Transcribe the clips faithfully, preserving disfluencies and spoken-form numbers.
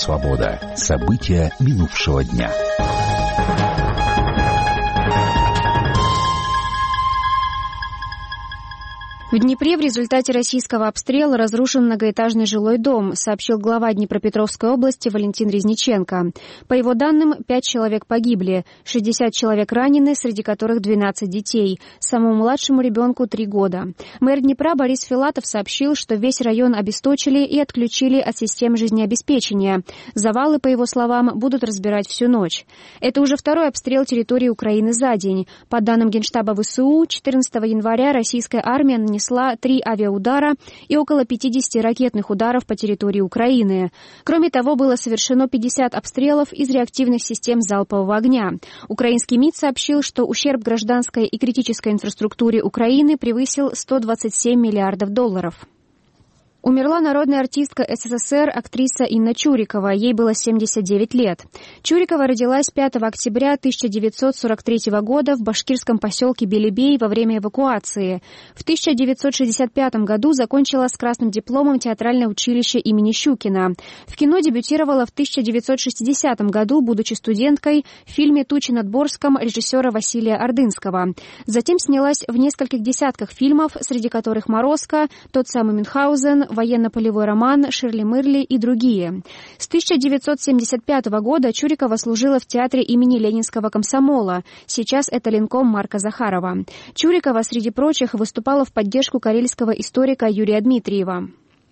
Свобода. События минувшего дня. В Днепре в результате российского обстрела разрушен многоэтажный жилой дом, сообщил глава Днепропетровской области Валентин Резниченко. По его данным, пять человек погибли, шестьдесят человек ранены, среди которых двенадцать детей. Самому младшему ребенку три года. Мэр Днепра Борис Филатов сообщил, что весь район обесточили и отключили от систем жизнеобеспечения. Завалы, по его словам, будут разбирать всю ночь. Это уже второй обстрел территории Украины за день. По данным Генштаба ВСУ, четырнадцатого января российская армия нанесла три авиаудара и около пятидесяти ракетных ударов по территории Украины. Кроме того, было совершено пятьдесят обстрелов из реактивных систем залпового огня. Украинский МИД сообщил, что ущерб гражданской и критической инфраструктуре Украины превысил сто двадцать семь миллиардов долларов. Умерла народная артистка СССР, актриса Инна Чурикова. Ей было семьдесят девять лет. Чурикова родилась пятого октября тысяча девятьсот сорок третьего года в башкирском поселке Белебей во время эвакуации. В тысяча девятьсот шестьдесят пятом году закончила с красным дипломом театральное училище имени Щукина. В кино дебютировала в тысяча девятьсот шестидесятом году, будучи студенткой, в фильме «Тучи над Борском» режиссера Василия Ордынского. Затем снялась в нескольких десятках фильмов, среди которых «Морозко», «Тот самый Мюнхгаузен», «Военно-полевой роман», «Ширли-Мырли» и другие. С тысяча девятьсот семьдесят пятого года Чурикова служила в театре имени Ленинского комсомола. Сейчас это Ленком Марка Захарова. Чурикова, среди прочих, выступала в поддержку карельского историка Юрия Дмитриева.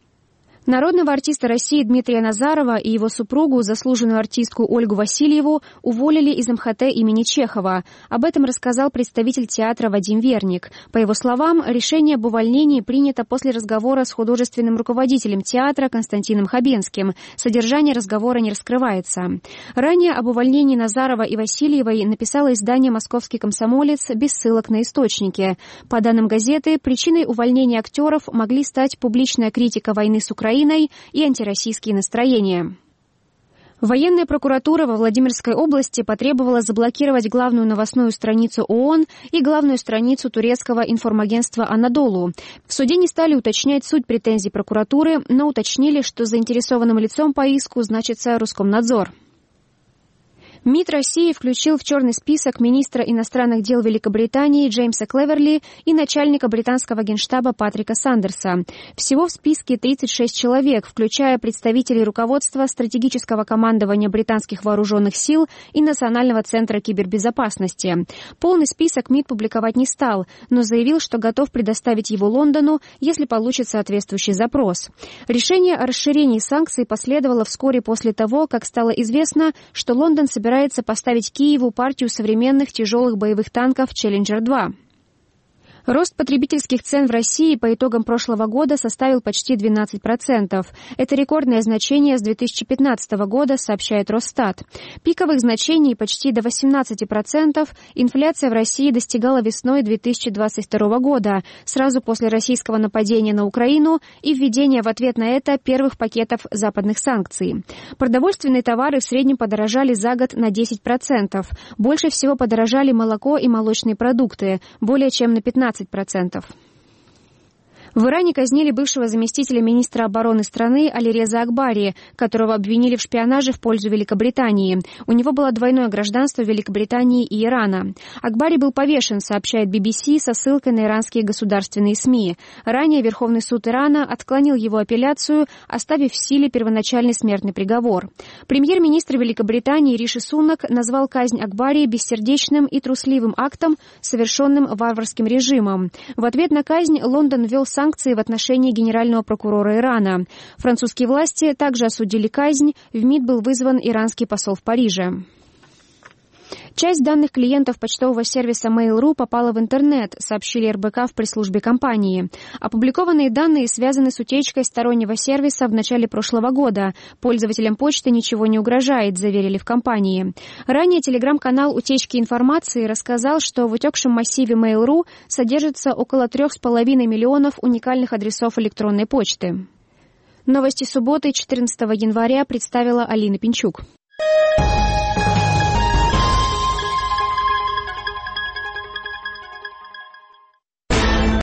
Народного артиста России Дмитрия Назарова и его супругу, заслуженную артистку Ольгу Васильеву, уволили из эм ха тэ имени Чехова. Об этом рассказал представитель театра Вадим Верник. По его словам, решение об увольнении принято после разговора с художественным руководителем театра Константином Хабенским. Содержание разговора не раскрывается. Ранее об увольнении Назарова и Васильевой написало издание «Московский комсомолец» без ссылок на источники. По данным газеты, причиной увольнения актеров могли стать публичная критика войны с Украиной и антироссийские настроения. Военная прокуратура во Владимирской области потребовала заблокировать главную новостную страницу ООН и главную страницу турецкого информагентства «Анадолу». В суде не стали уточнять суть претензий прокуратуры, но уточнили, что заинтересованным лицом по иску значится Роскомнадзор. МИД России включил в черный список министра иностранных дел Великобритании Джеймса Клеверли и начальника британского генштаба Патрика Сандерса. Всего в списке тридцать шесть человек, включая представителей руководства стратегического командования британских вооруженных сил и Национального центра кибербезопасности. Полный список МИД публиковать не стал, но заявил, что готов предоставить его Лондону, если получит соответствующий запрос. Решение о расширении санкций последовало вскоре после того, как стало известно, что Лондон собирается собирается поставить Киеву партию современных тяжелых боевых танков «Челленджер два». Рост потребительских цен в России по итогам прошлого года составил почти двенадцать процентов. Это рекордное значение с две тысячи пятнадцатого года, сообщает Росстат. Пиковых значений почти до восемнадцати процентов инфляция в России достигала весной две тысячи двадцать второго года, сразу после российского нападения на Украину и введения в ответ на это первых пакетов западных санкций. Продовольственные товары в среднем подорожали за год на десять процентов. Больше всего подорожали молоко и молочные продукты, более чем на пятнадцать процентов. В Иране казнили бывшего заместителя министра обороны страны Алиреза Акбари, которого обвинили в шпионаже в пользу Великобритании. У него было двойное гражданство Великобритании и Ирана. Акбари был повешен, сообщает би би си со ссылкой на иранские государственные СМИ. Ранее Верховный суд Ирана отклонил его апелляцию, оставив в силе первоначальный смертный приговор. Премьер-министр Великобритании Риши Сунак назвал казнь Акбари бессердечным и трусливым актом, совершенным варварским режимом. В ответ на казнь Лондон ввел санкции санкции в отношении генерального прокурора Ирана. Французские власти также осудили казнь. В МИД был вызван иранский посол в Париже. Часть данных клиентов почтового сервиса Mail.ru попала в интернет, сообщили эр бэ ка в пресс-службе компании. Опубликованные данные связаны с утечкой стороннего сервиса в начале прошлого года. Пользователям почты ничего не угрожает, заверили в компании. Ранее телеграм-канал утечки информации рассказал, что в утекшем массиве Mail.ru содержится около трех с половиной миллионов уникальных адресов электронной почты. Новости субботы, четырнадцатого января, представила Алина Пинчук.